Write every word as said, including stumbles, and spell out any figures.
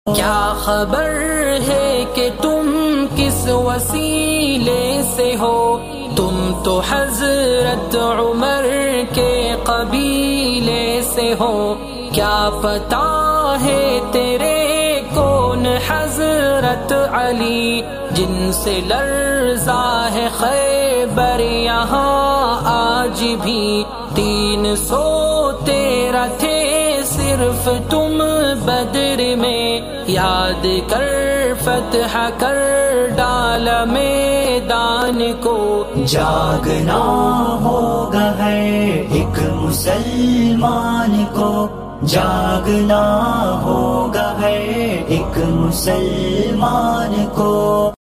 क्या खबर है कि तुम किस वसीले से हो, तुम तो हजरत उमर के कबीले से हो। क्या पता है तेरे कौन हजरत अली, जिनसे लर्जा है खैबर यहाँ आज भी। तीन सौ तेरह थे सिर्फ तुम बदर में, याद कर फतह कर डाला मैदान को। जागना होगा है एक मुसलमान को, जागना होगा है एक मुसलमान को।